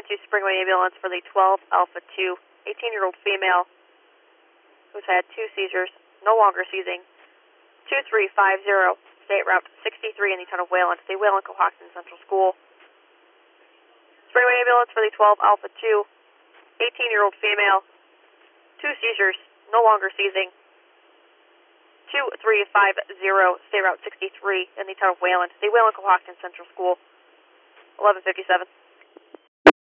2 Springway ambulance for the 12 Alpha 2, 18-year-old female who's had 2 seizures, no longer seizing. 2350, State Route 63 in the town of Wayland, the Wayland-Cohocton Central School. Springway ambulance for the 12 Alpha 2, 18-year-old female, 2 seizures, no longer seizing. 2350, State Route 63 in the town of Wayland, the Wayland-Cohocton Central School. 1157.